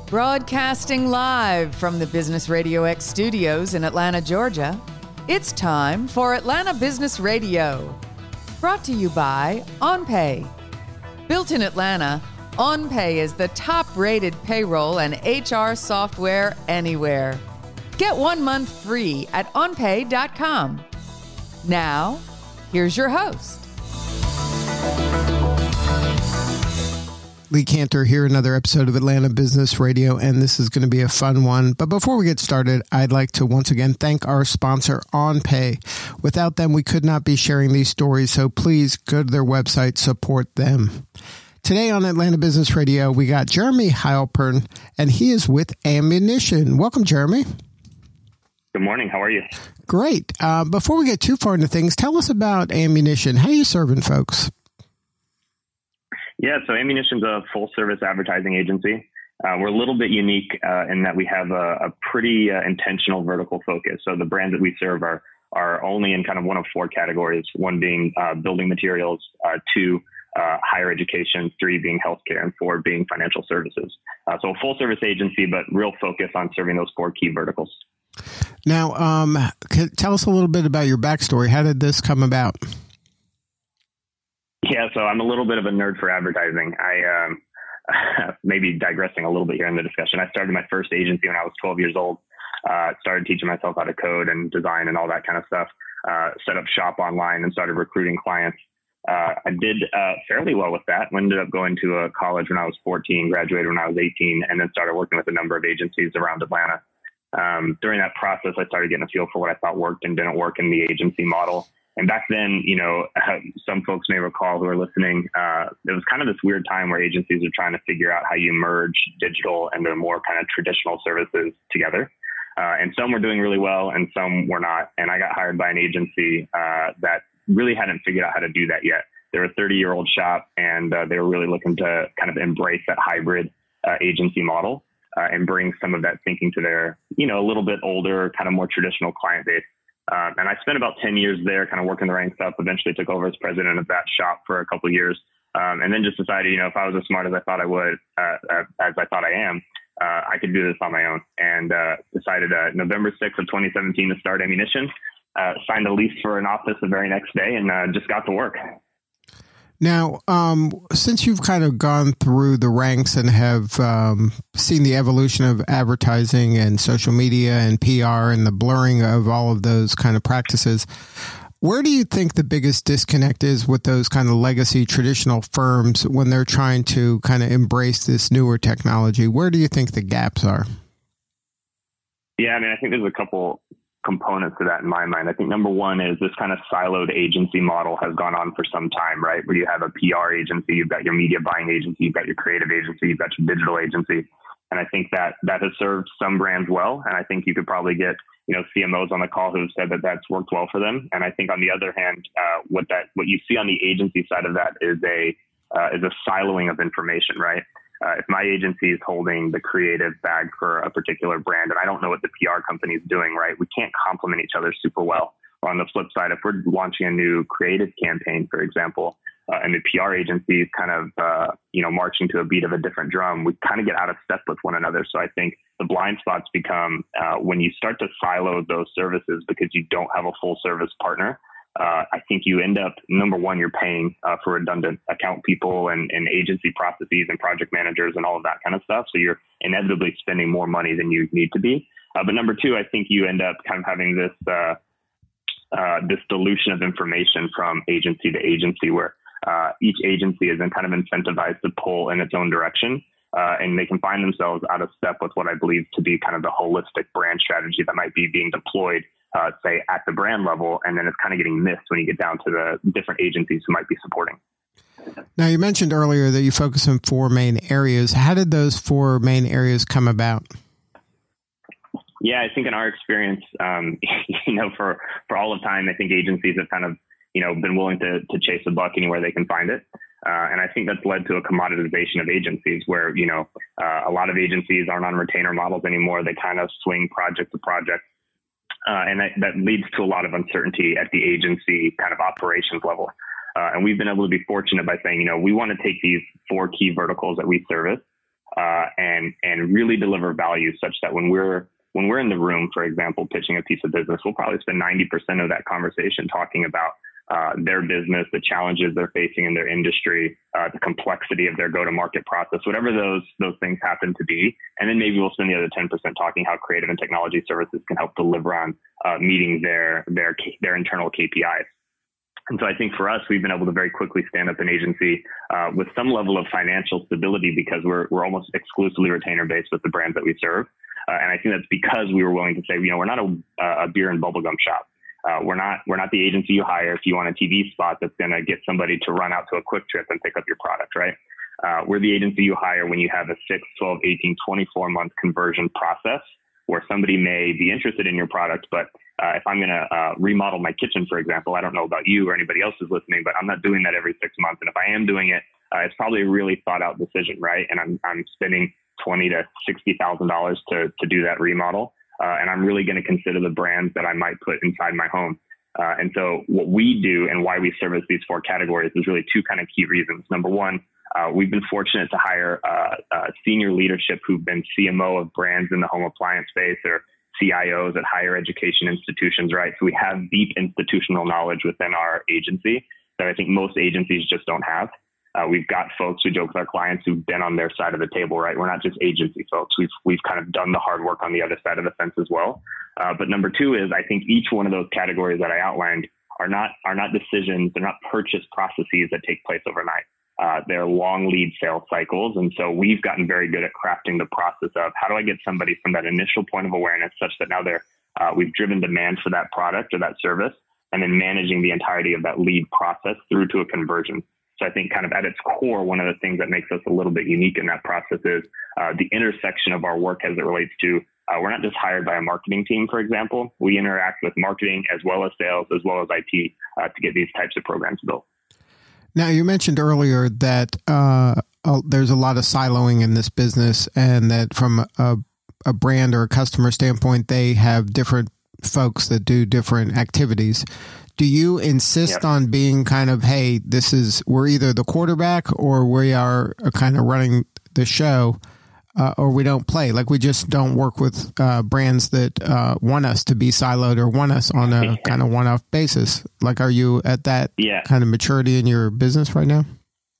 Broadcasting live from the Business Radio X studios in Atlanta, Georgia, it's time for Atlanta Business Radio. Brought to you by OnPay. Built in Atlanta, OnPay is the top-rated payroll and HR software anywhere. Get 1 month free at onpay.com. Now, here's your host. Lee Cantor here, another episode of Atlanta Business Radio, and this is going to be a fun one. But before we get started, I'd like to once again thank our sponsor, OnPay. Without them, we could not be sharing these stories, so please go to their website, support them. Today on Atlanta Business Radio, we got Jeremy Heilpern, and he is with Ammunition. Welcome, Jeremy. Good morning. How are you? Great. Before we get too far into things, tell us about Ammunition. How are you serving folks? Yeah, so Ammunition's a full-service advertising agency. We're a little bit unique in that we have a pretty intentional vertical focus. So the brands that we serve are only in kind of one of four categories, one being building materials, two, higher education, three being healthcare, and four being financial services. So a full-service agency, but real focus on serving those four key verticals. Now, tell us a little bit about your backstory. How did this come about? Yeah, so I'm a little bit of a nerd for advertising. I maybe digressing a little bit here in the discussion. I started my first agency when I was 12 years old. Started teaching myself how to code and design and all that kind of stuff. Set up shop online and started recruiting clients. I did fairly well with that. Ended up going to a college when I was 14, graduated when I was 18, and then started working with a number of agencies around Atlanta. During that process, I started getting a feel for what I thought worked and didn't work in the agency model. And back then, you know, some folks may recall who are listening, there was kind of this weird time where agencies are trying to figure out how you merge digital and the more kind of traditional services together. And some were doing really well and some were not. And I got hired by an agency that really hadn't figured out how to do that yet. They're a 30-year-old shop, and they were really looking to kind of embrace that hybrid agency model and bring some of that thinking to their, you know, a little bit older, kind of more traditional client base. And I spent about 10 years there kind of working the ranks up, eventually took over as president of that shop for a couple of years. And then just decided, you know, if I was as smart as I thought I would, as I thought I am, I could do this on my own, and decided November 6th of 2017 to start Ammunition, signed a lease for an office the very next day, and just got to work. Now, since you've kind of gone through the ranks and have seen the evolution of advertising and social media and PR and the blurring of all of those kind of practices, where do you think the biggest disconnect is with those kind of legacy traditional firms when they're trying to kind of embrace this newer technology? Where do you think the gaps are? Yeah, I mean, I think there's a couple components to that in my mind. I think number one is this kind of siloed agency model has gone on for some time, right? Where you have a PR agency, you've got your media buying agency, you've got your creative agency, you've got your digital agency. And I think that has served some brands well. And I think you could probably get, you know, CMOs on the call who've said that that's worked well for them. And I think on the other hand, what you see on the agency side of that is a siloing of information, right? If my agency is holding the creative bag for a particular brand and I don't know what the PR company is doing, right, we can't complement each other super well. Or on the flip side, if we're launching a new creative campaign, for example, and the PR agency is kind of, marching to a beat of a different drum, we kind of get out of step with one another. So I think the blind spots become when you start to silo those services because you don't have a full service partner. I think you end up, number one, you're paying for redundant account people and agency processes and project managers and all of that kind of stuff. So you're inevitably spending more money than you need to be. But number two, I think you end up kind of having this dilution of information from agency to agency where each agency is then kind of incentivized to pull in its own direction. And they can find themselves out of step with what I believe to be kind of the holistic brand strategy that might be being deployed say at the brand level, and then it's kind of getting missed when you get down to the different agencies who might be supporting. Now, you mentioned earlier that you focus on four main areas. How did those four main areas come about? Yeah, I think in our experience, for all of time, I think agencies have kind of, been willing to chase a buck anywhere they can find it. And I think that's led to a commoditization of agencies where, a lot of agencies aren't on retainer models anymore. They kind of swing project to project. And that leads to a lot of uncertainty at the agency kind of operations level. And we've been able to be fortunate by saying, we want to take these four key verticals that we service and really deliver value such that when we're in the room, for example, pitching a piece of business, we'll probably spend 90% of that conversation talking about their business, the challenges they're facing in their industry, the complexity of their go-to-market process, whatever those things happen to be. And then maybe we'll spend the other 10% talking how creative and technology services can help deliver on meeting their internal KPIs. And so I think for us, we've been able to very quickly stand up an agency with some level of financial stability because we're almost exclusively retainer-based with the brands that we serve. And I think that's because we were willing to say, we're not a beer and bubblegum shop. We're not the agency you hire if you want a TV spot that's going to get somebody to run out to a Quick Trip and pick up your product, right? We're the agency you hire when you have a 6, 12, 18, 24-month conversion process where somebody may be interested in your product, but if I'm going to remodel my kitchen, for example, I don't know about you or anybody else who's listening, but I'm not doing that every 6 months. And if I am doing it, it's probably a really thought out decision, right? And I'm spending $20,000 to $60,000 to do that remodel. And I'm really going to consider the brands that I might put inside my home. And so what we do and why we service these 4 categories is really 2 kind of key reasons. Number one, we've been fortunate to hire senior leadership who've been CMO of brands in the home appliance space or CIOs at higher education institutions, right? So we have deep institutional knowledge within our agency that I think most agencies just don't have. We've got folks who joke with our clients who've been on their side of the table, right? We're not just agency folks. We've kind of done the hard work on the other side of the fence as well. But number 2 is I think each one of those categories that I outlined are not decisions. They're not purchase processes that take place overnight. They're long lead sales cycles. And so we've gotten very good at crafting the process of how do I get somebody from that initial point of awareness such that now we've driven demand for that product or that service, and then managing the entirety of that lead process through to a conversion. So I think kind of at its core, one of the things that makes us a little bit unique in that process is the intersection of our work as it relates to, we're not just hired by a marketing team, for example. We interact with marketing as well as sales, as well as IT to get these types of programs built. Now, you mentioned earlier that there's a lot of siloing in this business and that from a brand or a customer standpoint, they have different folks that do different activities. Do you insist on being kind of, hey, we're either the quarterback or we are kind of running the show or we don't play? Like we just don't work with brands that want us to be siloed or want us on a kind of one-off basis. Like, are you at that kind of maturity in your business right now?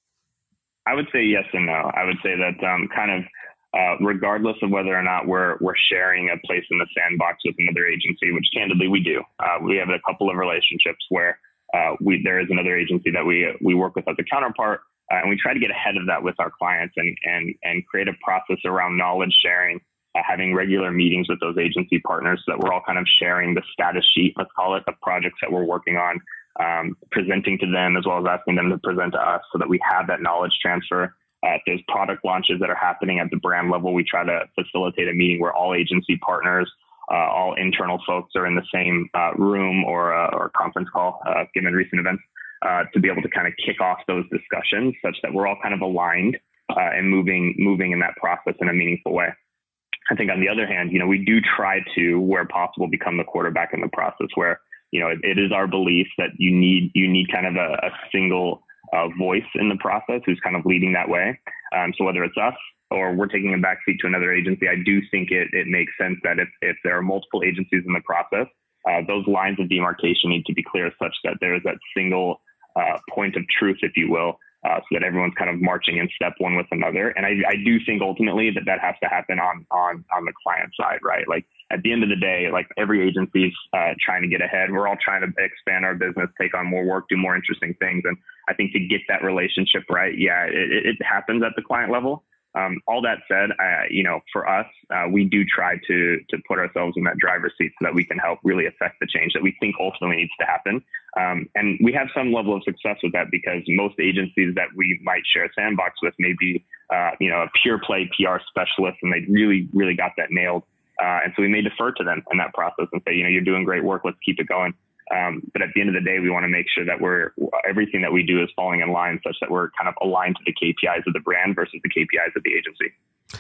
I would say yes and no. I would say that regardless of whether or not we're sharing a place in the sandbox with another agency, which candidly we do. We have a couple of relationships where there is another agency that we work with as a counterpart, and we try to get ahead of that with our clients and create a process around knowledge sharing, having regular meetings with those agency partners so that we're all kind of sharing the status sheet, let's call it, the projects that we're working on, presenting to them as well as asking them to present to us so that we have that knowledge transfer. If there's product launches that are happening at the brand level, we try to facilitate a meeting where all agency partners, all internal folks are in the same room or conference call, given recent events, to be able to kind of kick off those discussions such that we're all kind of aligned and moving in that process in a meaningful way. I think on the other hand, we do try to, where possible, become the quarterback in the process where, it is our belief that you need kind of a single voice in the process who's kind of leading that way. So whether it's us or we're taking a backseat to another agency, I do think it makes sense that if there are multiple agencies in the process, those lines of demarcation need to be clear such that there is that single point of truth, if you will, so that everyone's kind of marching in step one with another. And I do think ultimately that has to happen on the client side, right? Like at the end of the day, like every agency's trying to get ahead. We're all trying to expand our business, take on more work, do more interesting things. And I think to get that relationship right, it happens at the client level. All that said, for us, we do try to put ourselves in that driver's seat so that we can help really affect the change that we think ultimately needs to happen. And we have some level of success with that because most agencies that we might share a sandbox with may be, a pure play PR specialist, and they really, really got that nailed. And so we may defer to them in that process and say, you're doing great work. Let's keep it going. But at the end of the day, we want to make sure that everything that we do is falling in line such that we're kind of aligned to the KPIs of the brand versus the KPIs of the agency.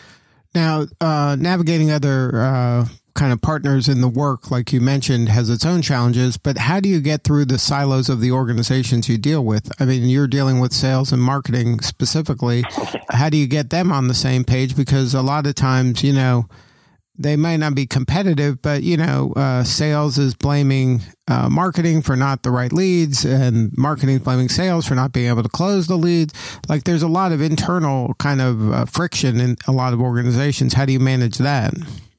Now, navigating other kind of partners in the work, like you mentioned, has its own challenges, but how do you get through the silos of the organizations you deal with? I mean, you're dealing with sales and marketing specifically. How do you get them on the same page? Because a lot of times, they might not be competitive, but, sales is blaming marketing for not the right leads, and marketing is blaming sales for not being able to close the leads. Like, there's a lot of internal kind of friction in a lot of organizations. How do you manage that?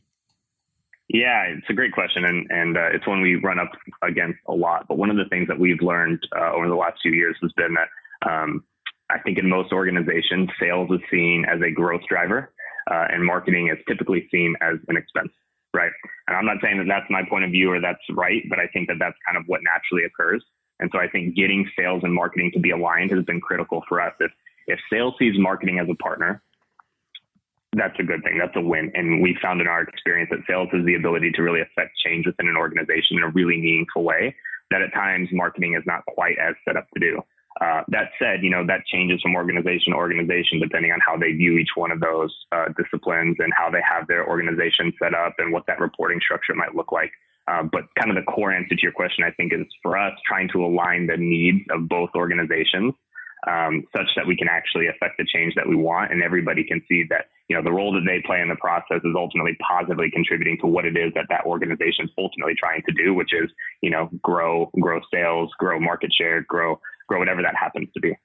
Yeah, it's a great question, and it's one we run up against a lot. But one of the things that we've learned over the last few years has been that I think in most organizations, sales is seen as a growth driver, and marketing is typically seen as an expense, right? And I'm not saying that that's my point of view or that's right, but I think that that's kind of what naturally occurs. And so I think getting sales and marketing to be aligned has been critical for us. If sales sees marketing as a partner, that's a good thing. That's a win. And we found in our experience that sales has the ability to really affect change within an organization in a really meaningful way that at times marketing is not quite as set up to do. That said, that changes from organization to organization, depending on how they view each one of those disciplines and how they have their organization set up and what that reporting structure might look like. But kind of the core answer to your question, I think, is for us trying to align the needs of both organizations such that we can actually affect the change that we want, and everybody can see that the role that they play in the process is ultimately positively contributing to what it is that organization is ultimately trying to do, which is grow sales, grow market share, grow whatever that happens to be.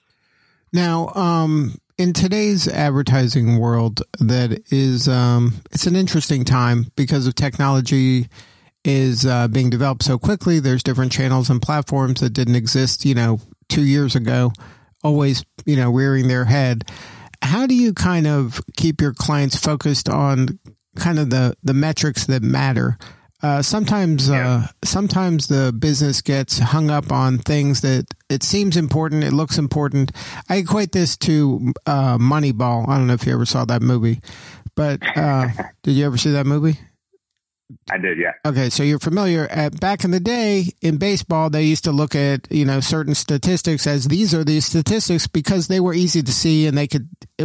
Now, in today's advertising world, that is it's an interesting time because of technology is being developed so quickly. There's different channels and platforms that didn't exist 2 years ago, always, rearing their head. How do you kind of keep your clients focused on kind of the metrics that matter? Sometimes the business gets hung up on things that it seems important, it looks important. I equate this to Moneyball. I don't know if you ever saw that movie, but did you ever see that movie? I did, yeah. Okay, so you're familiar. Back in the day in baseball, they used to look at certain statistics as these are the statistics because they were easy to see, and they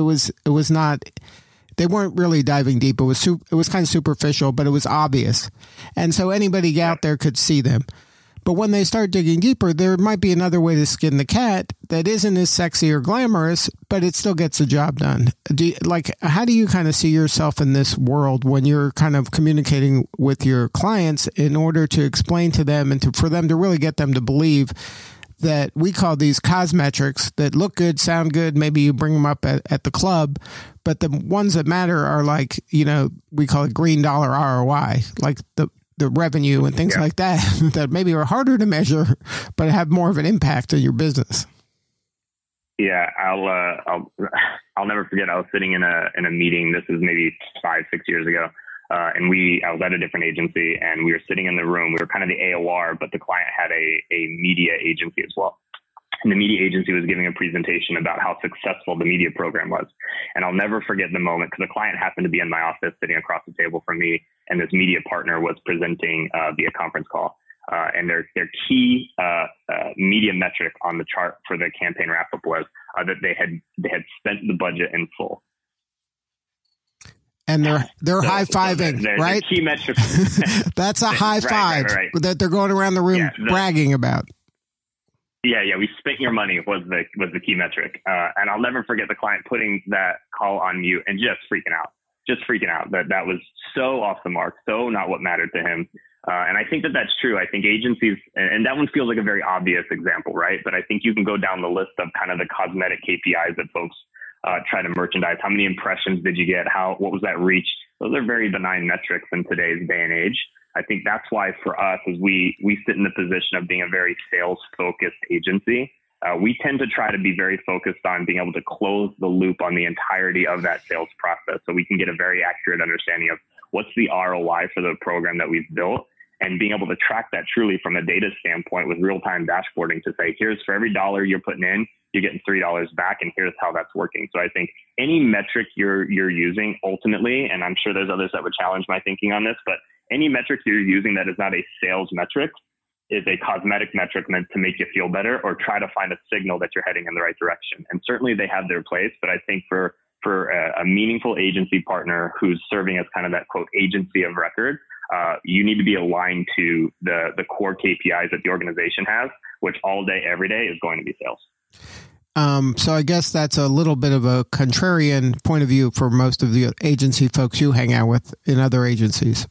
weren't really diving deep. It was kind of superficial, but it was obvious, and so anybody out there could see them. But when they start digging deeper, there might be another way to skin the cat that isn't as sexy or glamorous, but it still gets the job done. How do you kind of see yourself in this world when you're kind of communicating with your clients in order to explain to them and for them to really get them to believe that we call these cosmetrics that look good, sound good, maybe you bring them up at the club, but the ones that matter are like, we call it green dollar ROI, like the revenue and things like that, that maybe are harder to measure, but have more of an impact on your business. Yeah, I'll never forget. I was sitting in a meeting. This is maybe 5-6 years ago, and I was at a different agency, and we were sitting in the room. We were kind of the AOR, but the client had a media agency as well. And the media agency was giving a presentation about how successful the media program was. And I'll never forget the moment because the client happened to be in my office sitting across the table from me, and this media partner was presenting via conference call. And their key media metric on the chart for the campaign wrap-up was that they had spent the budget in full. And they're high-fiving, right? The key metric. That's a high five that they're going around the room bragging about. Yeah. We spent your money was the key metric. And I'll never forget the client putting that call on mute and just freaking out that was so off the mark, so not what mattered to him. And I think that that's true. I think agencies, and that one feels like a very obvious example, right? But I think you can go down the list of kind of the cosmetic KPIs that folks try to merchandise. How many impressions did you get? What was that reach? Those are very benign metrics in today's day and age. I think that's why for us, as we sit in the position of being a very sales-focused agency, we tend to try to be very focused on being able to close the loop on the entirety of that sales process so we can get a very accurate understanding of what's the ROI for the program that we've built, and being able to track that truly from a data standpoint with real-time dashboarding to say, here's for every $1 you're putting in, you're getting $3 back, and here's how that's working. So I think any metric you're using ultimately, and I'm sure there's others that would challenge my thinking on this, but any metric you're using that is not a sales metric is a cosmetic metric meant to make you feel better or try to find a signal that you're heading in the right direction. And certainly they have their place, but I think for for a meaningful agency partner who's serving as kind of that quote agency of record, you need to be aligned to the core KPIs that the organization has, which all day, every day is going to be sales. So I guess that's a little bit of a contrarian point of view for most of the agency folks you hang out with in other agencies.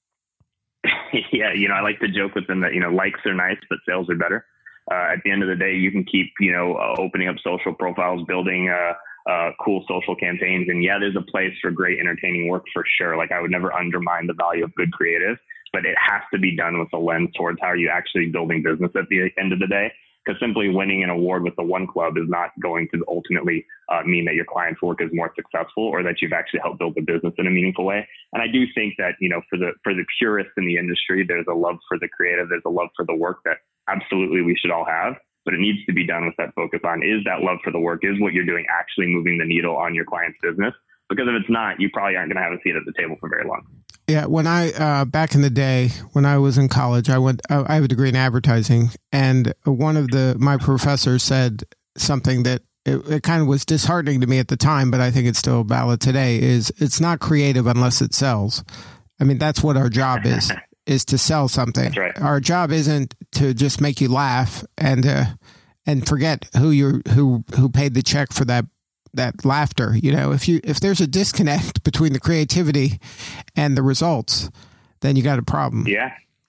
Yeah, I like to joke with them that, likes are nice, but sales are better. At the end of the day, you can keep, opening up social profiles, building cool social campaigns. And yeah, there's a place for great entertaining work for sure. Like I would never undermine the value of good creative, but it has to be done with a lens towards how are you actually building business at the end of the day. Because simply winning an award with the one club is not going to ultimately mean that your client's work is more successful or that you've actually helped build the business in a meaningful way. And I do think that, for the purists in the industry, there's a love for the creative, there's a love for the work that absolutely we should all have. But it needs to be done with that focus on, is that love for the work, is what you're doing actually moving the needle on your client's business? Because if it's not, you probably aren't going to have a seat at the table for very long. Yeah, when I back in the day when I was in college, I have a degree in advertising, and one of my professors said something that it kind of was disheartening to me at the time, but I think it's still valid today. Is it's not creative unless it sells. I mean, that's what our job is to sell something. That's right. Our job isn't to just make you laugh and forget who paid the check for that laughter. If there's a disconnect between the creativity and the results, then you got a problem. Yeah.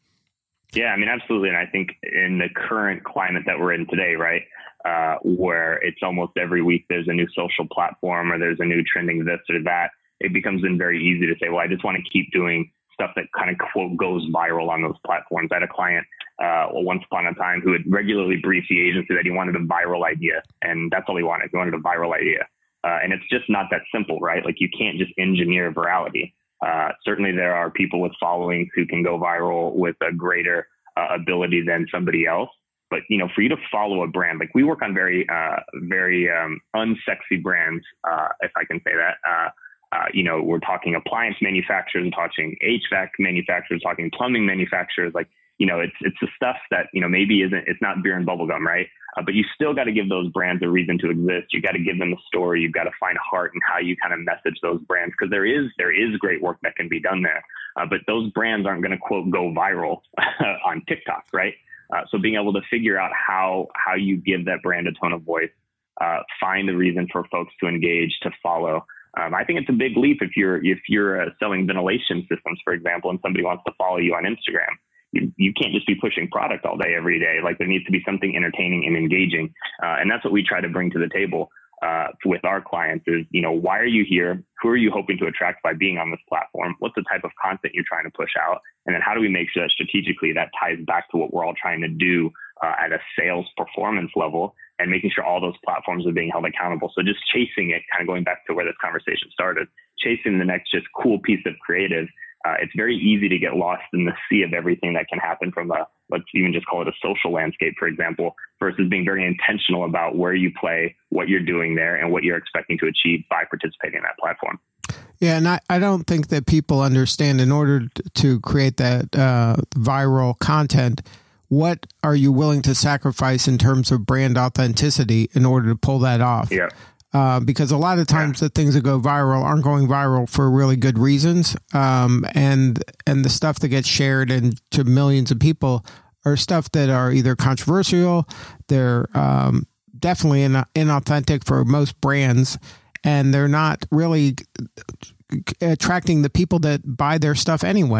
I mean, absolutely. And I think in the current climate that we're in today, right, where it's almost every week there's a new social platform or there's a new trending this or that, it becomes then very easy to say, well, I just want to keep doing stuff that kind of quote goes viral on those platforms. I had a client once upon a time who would regularly brief the agency that he wanted a viral idea, and that's all he wanted. He wanted a viral idea. And it's just not that simple, right? Like you can't just engineer virality. Certainly there are people with followings who can go viral with a greater ability than somebody else. But, for you to follow a brand, like we work on very unsexy brands, if I can say that. We're talking appliance manufacturers, talking HVAC manufacturers, talking plumbing manufacturers. Like, it's the stuff that, maybe it's not beer and bubble gum, right? But you still got to give those brands a reason to exist. You got to give them a story. You've got to find heart in how you kind of message those brands, because there is great work that can be done there. But those brands aren't going to quote go viral on TikTok, right? So being able to figure out how you give that brand a tone of voice, find a reason for folks to engage, to follow. I think it's a big leap if you're selling ventilation systems, for example, and somebody wants to follow you on Instagram. You can't just be pushing product all day, every day. Like there needs to be something entertaining and engaging. And that's what we try to bring to the table with our clients is, why are you here? Who are you hoping to attract by being on this platform? What's the type of content you're trying to push out? And then how do we make sure that strategically that ties back to what we're all trying to do at a sales performance level, and making sure all those platforms are being held accountable. So just chasing it, kind of going back to where this conversation started, chasing the next just cool piece of creative. It's very easy to get lost in the sea of everything that can happen from let's even just call it a social landscape, for example, versus being very intentional about where you play, what you're doing there, and what you're expecting to achieve by participating in that platform. Yeah, and I don't think that people understand, in order to create that viral content, what are you willing to sacrifice in terms of brand authenticity in order to pull that off? Yeah. Because a lot of times the things that go viral aren't going viral for really good reasons. And the stuff that gets shared to millions of people are stuff that are either controversial, they're definitely inauthentic for most brands, and they're not really attracting the people that buy their stuff anyway.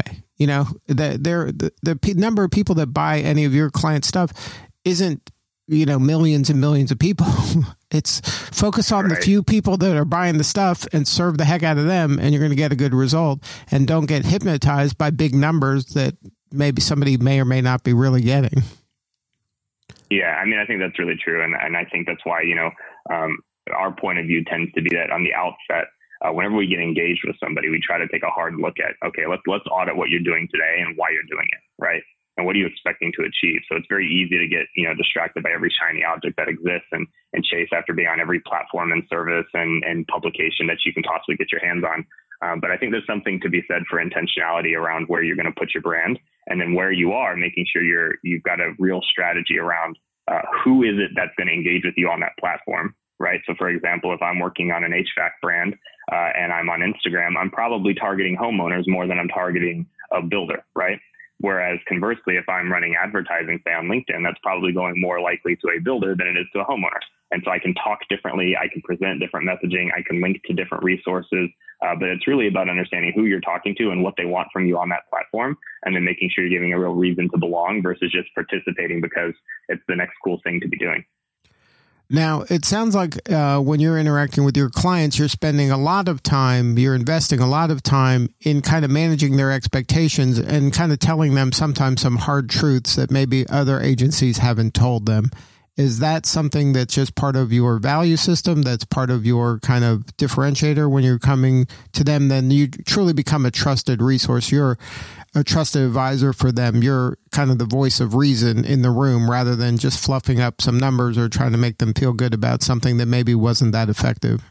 The number of people that buy any of your client stuff isn't, millions and millions of people. It's focus on the few people that are buying the stuff and serve the heck out of them, and you're going to get a good result. And don't get hypnotized by big numbers that maybe somebody may or may not be really getting. Yeah, I mean, I think that's really true. And I think that's why, our point of view tends to be that on the outset, whenever we get engaged with somebody, we try to take a hard look at, okay, let's audit what you're doing today and why you're doing it, right? And what are you expecting to achieve? So it's very easy to get, distracted by every shiny object that exists and chase after being on every platform and service and publication that you can possibly get your hands on. But I think there's something to be said for intentionality around where you're going to put your brand, and then where you are, making sure you've got a real strategy around who is it that's going to engage with you on that platform, right? So for example, if I'm working on an HVAC brand and I'm on Instagram, I'm probably targeting homeowners more than I'm targeting a builder, right? Whereas conversely, if I'm running advertising, say on LinkedIn, that's probably going more likely to a builder than it is to a homeowner. And so I can talk differently, I can present different messaging, I can link to different resources, but it's really about understanding who you're talking to and what they want from you on that platform, and then making sure you're giving a real reason to belong versus just participating because it's the next cool thing to be doing. Now, it sounds like when you're interacting with your clients, you're spending a lot of time, you're investing a lot of time in kind of managing their expectations and kind of telling them sometimes some hard truths that maybe other agencies haven't told them. Is that something that's just part of your value system, that's part of your kind of differentiator when you're coming to them? Then you truly become a trusted resource. You're a trusted advisor for them. You're kind of the voice of reason in the room rather than just fluffing up some numbers or trying to make them feel good about something that maybe wasn't that effective.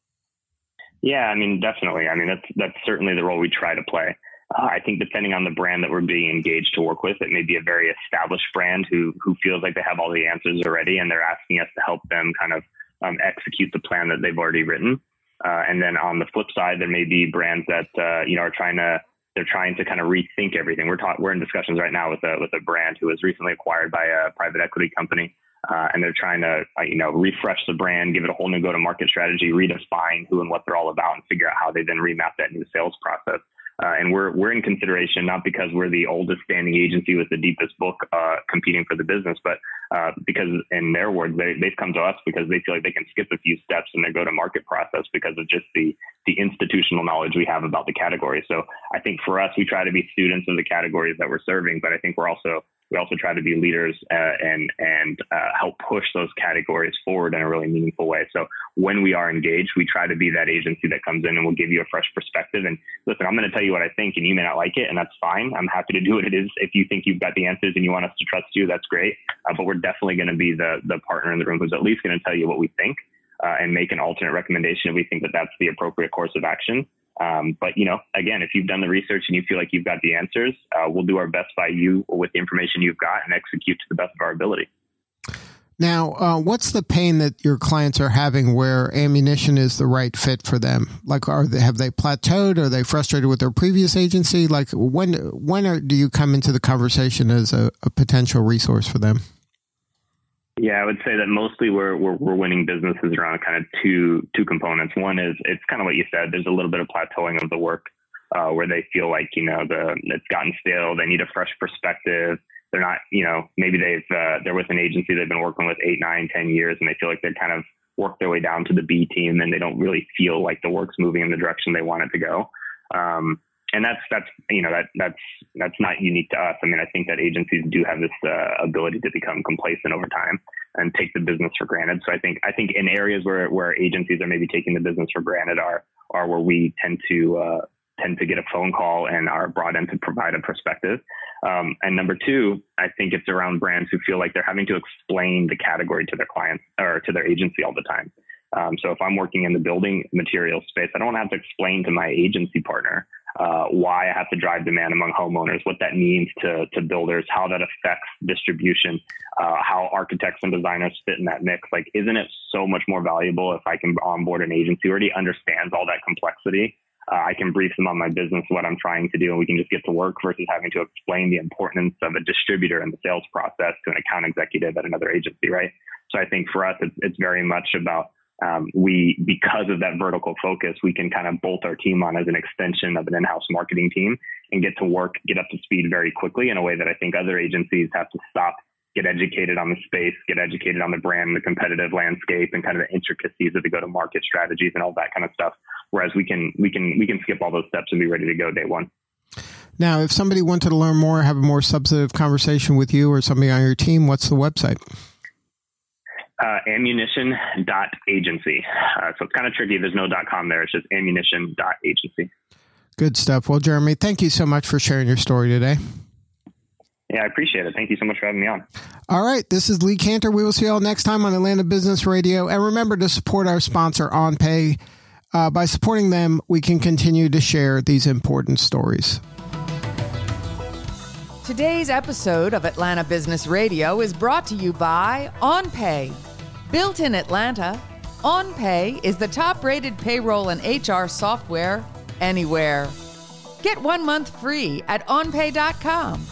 Yeah, I mean, definitely. I mean, that's certainly the role we try to play. I think depending on the brand that we're being engaged to work with, it may be a very established brand who feels like they have all the answers already, and they're asking us to help them kind of execute the plan that they've already written. And then on the flip side, there may be brands that are trying to kind of rethink everything. We're in discussions right now with a brand who was recently acquired by a private equity company, and they're trying to refresh the brand, give it a whole new go-to-market strategy, redefine who and what they're all about, and figure out how they then remap that new sales process. And we're in consideration, not because we're the oldest standing agency with the deepest book competing for the business, but because in their words, they've come to us because they feel like they can skip a few steps in their go-to-market process because of just the institutional knowledge we have about the category. So I think for us, we try to be students of the categories that we're serving, but I think we also try to be leaders and help push those categories forward in a really meaningful way. So when we are engaged, we try to be that agency that comes in and will give you a fresh perspective. And listen, I'm going to tell you what I think, and you may not like it, and that's fine. I'm happy to do what it is. If you think you've got the answers and you want us to trust you, that's great. But we're definitely going to be the partner in the room who's at least going to tell you what we think and make an alternate recommendation if we think that that's the appropriate course of action. But, again, if you've done the research and you feel like you've got the answers, we'll do our best by you with the information you've got and execute to the best of our ability. Now, what's the pain that your clients are having where ammunition is the right fit for them? Like, have they plateaued? Are they frustrated with their previous agency? Like, when do you come into the conversation as a potential resource for them? Yeah, I would say that mostly we're winning businesses around kind of two components. One is it's kind of what you said. There's a little bit of plateauing of the work where they feel like it's gotten stale. They need a fresh perspective. They're not, maybe they're with an agency they've been working with 8, 9, 10 years, and they feel like they've kind of worked their way down to the B team, and they don't really feel like the work's moving in the direction they want it to go. And that's not unique to us. I mean, I think that agencies do have this ability to become complacent over time and take the business for granted. So I think in areas where agencies are maybe taking the business for granted are where we tend to get a phone call and are brought in to provide a perspective. And number two, I think it's around brands who feel like they're having to explain the category to their clients or to their agency all the time. So if I'm working in the building materials space, I don't have to explain to my agency partner why I have to drive demand among homeowners, what that means to builders, how that affects distribution, how architects and designers fit in that mix. Like, isn't it so much more valuable if I can onboard an agency who already understands all that complexity? I can brief them on my business, what I'm trying to do, and we can just get to work versus having to explain the importance of a distributor in the sales process to an account executive at another agency, right? So I think for us, it's very much about because of that vertical focus, we can kind of bolt our team on as an extension of an in-house marketing team and get to work, get up to speed very quickly in a way that I think other agencies have to stop, get educated on the space, get educated on the brand, the competitive landscape, and kind of the intricacies of the go-to-market strategies and all that kind of stuff. Whereas we can skip all those steps and be ready to go day one. Now, if somebody wanted to learn more, have a more substantive conversation with you or somebody on your team, what's the website? Ammunition.agency. So it's kind of tricky. There's no .com there. It's just ammunition.agency. Good stuff. Well, Jeremy, thank you so much for sharing your story today. Yeah, I appreciate it. Thank you so much for having me on. All right. This is Lee Cantor. We will see you all next time on Atlanta Business Radio. And remember to support our sponsor, OnPay. By supporting them, we can continue to share these important stories. Today's episode of Atlanta Business Radio is brought to you by OnPay. Built in Atlanta, OnPay is the top-rated payroll and HR software anywhere. Get 1 month free at onpay.com.